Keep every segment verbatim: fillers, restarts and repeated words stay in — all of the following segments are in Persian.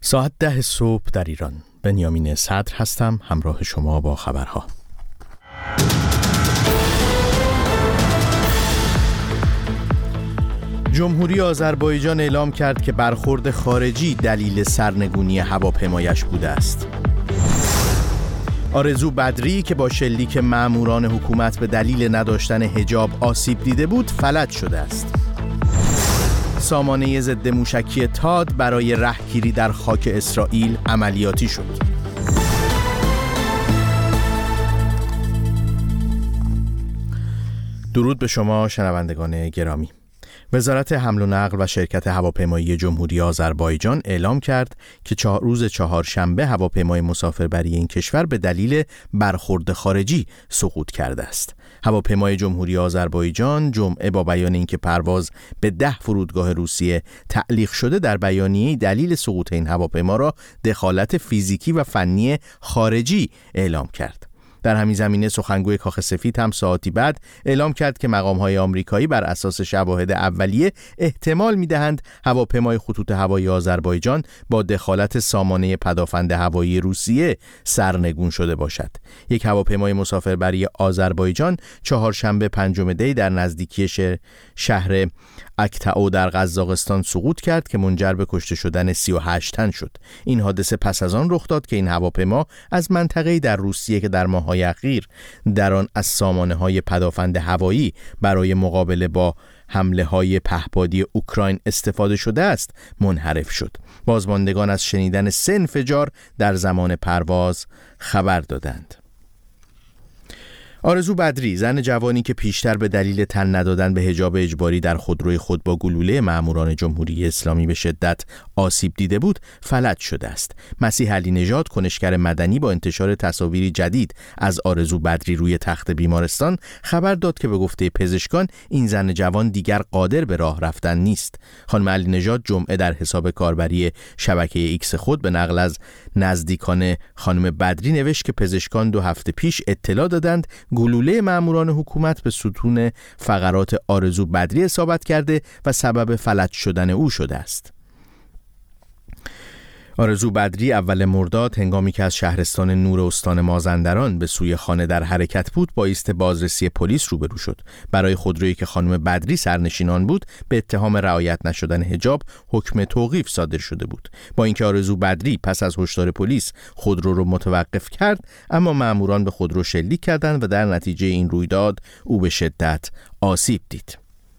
ساعت ده صبح در ایران. بنیامین صدر هستم، همراه شما با خبرها. جمهوری آذربایجان اعلام کرد که برخورد خارجی دلیل سرنگونی هواپیمایش بوده است. آرزو بدری که با شلیک ماموران حکومت به دلیل نداشتن حجاب آسیب دیده بود فلج شده است. سامانه ضد موشکی تاد برای رهگیری در خاک اسرائیل عملیاتی شد. درود به شما شنوندگان گرامی. وزارت حمل و نقل و شرکت هواپیمایی جمهوری آذربایجان اعلام کرد که چهار روز چهارشنبه هواپیمای مسافربری این کشور به دلیل برخورد خارجی سقوط کرده است. هواپیمای جمهوری آذربایجان جمعه با بیان اینکه پرواز به ده فرودگاه روسیه تعلیق شده، در بیانیه دلیل سقوط این هواپیما را دخالت فیزیکی و فنی خارجی اعلام کرد. در همین زمینه سخنگوی کاخ سفید هم ساعتی بعد اعلام کرد که مقام‌های آمریکایی بر اساس شواهد اولیه احتمال می‌دهند هواپیمای خطوط هوایی آذربایجان با دخالت سامانه پدافند هوایی روسیه سرنگون شده باشد. یک هواپیمای مسافربری آذربایجان چهارشنبه پنجم دی در نزدیکی شهر اکتائو در قزاقستان سقوط کرد که منجر به کشته شدن سی و هشت تن شد. این حادثه پس از آن رخ داد که این هواپیما از منطقه‌ای در روسیه که در ماه‌های اخیر در آن از سامانه‌های پدافند هوایی برای مقابله با حمله‌های پهپادی اوکراین استفاده شده است منحرف شد. بازماندگان از شنیدن سه انفجار در زمان پرواز خبر دادند. آرزو بدری، زن جوانی که پیشتر به دلیل تن ندادن به حجاب اجباری در خودروی خود با گلوله ماموران جمهوری اسلامی به شدت آسیب دیده بود، فلج شده است. مسیح علی نژاد، کنشگر مدنی، با انتشار تصاویری جدید از آرزو بدری روی تخت بیمارستان خبر داد که به گفته پزشکان این زن جوان دیگر قادر به راه رفتن نیست. خانم علی نژاد جمعه در حساب کاربری شبکه ایکس خود به نقل از نزدیکان خانم بدری نوشت که پزشکان دو هفته پیش اطلاع دادند گلوله ماموران حکومت به ستون فقرات آرزو بدری اصابت کرده و سبب فلج شدن او شده است. آرزو بدری اول مرداد هنگامی که از شهرستان نور استان مازندران به سوی خانه در حرکت بود با ایست بازرسی پلیس روبرو شد. برای خودرویی که خانم بدری سرنشینان بود به اتهام رعایت نشدن حجاب حکم توقیف صادر شده بود. با اینکه آرزو بدری پس از هشدار پلیس خودرو رو متوقف کرد، اما ماموران به خودرو شلیک کردند و در نتیجه این رویداد او به شدت آسیب دید.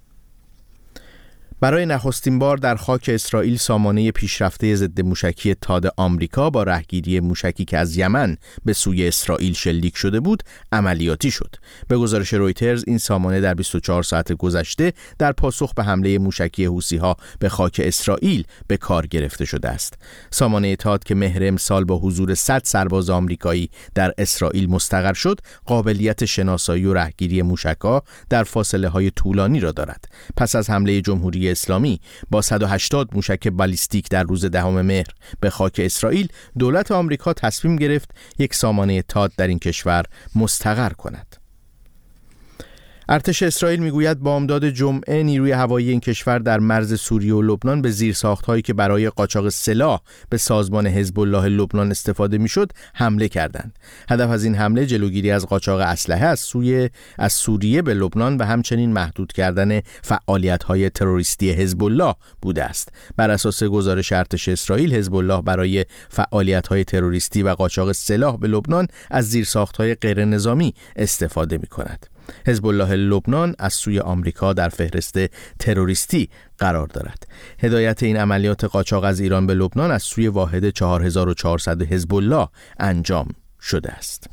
برای نخستین بار در خاک اسرائیل سامانه پیشرفته ضد موشکی تاد آمریکا با رهگیری موشکی که از یمن به سوی اسرائیل شلیک شده بود عملیاتی شد. به گزارش رویترز این سامانه در بیست و چهار ساعت گذشته در پاسخ به حمله موشکی حوثی‌ها به خاک اسرائیل به کار گرفته شده است. سامانه تاد که مهر امسال با حضور صد سرباز آمریکایی در اسرائیل مستقر شد، قابلیت شناسایی و رهگیری موشک‌ها در فاصله‌های طولانی را دارد. پس از حمله جمهوری اسلامی با صد و هشتاد موشک بالیستیک در روز دهم مهر به خاک اسرائیل، دولت آمریکا تصمیم گرفت یک سامانه تاد در این کشور مستقر کند. ارتش اسرائیل میگوید بامداد جمعه نیروی هوایی این کشور در مرز سوریه و لبنان به زیرساخت‌هایی که برای قاچاق سلاح به سازمان حزب الله لبنان استفاده میشد حمله کردند. هدف از این حمله جلوگیری از قاچاق اسلحه از سوی از سوریه به لبنان و همچنین محدود کردن فعالیت‌های تروریستی حزب الله بوده است. بر اساس گزارش ارتش اسرائیل، حزب الله برای فعالیت‌های تروریستی و قاچاق سلاح به لبنان از زیرساخت‌های غیر نظامی استفاده می‌کند. حزب الله لبنان از سوی آمریکا در فهرست تروریستی قرار دارد. هدایت این عملیات قاچاق از ایران به لبنان از سوی واحد چهار هزار و چهارصد حزب الله انجام شده است.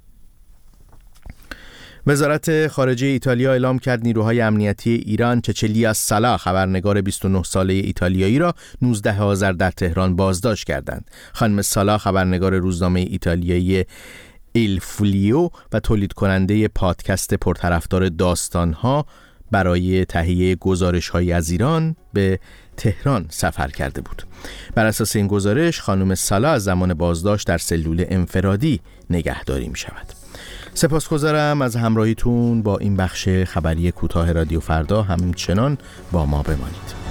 وزارت خارجه ایتالیا اعلام کرد نیروهای امنیتی ایران چچلیا سالا، خبرنگار بیست و نه ساله ایتالیایی را نوزدهم آذر در تهران بازداشت کردند. خانم سالا خبرنگار روزنامه ایتالیایی ایل فولیو و تولید کننده پادکست پرطرفدار داستان‌ها برای تهیه گزارش‌هایی از ایران به تهران سفر کرده بود. بر اساس این گزارش خانم سالا از زمان بازداشت در سلول انفرادی نگهداری می‌شود. سپاسگزارم از همراهیتون با این بخش خبری کوتاه رادیو فردا. همچنان با ما بمانید.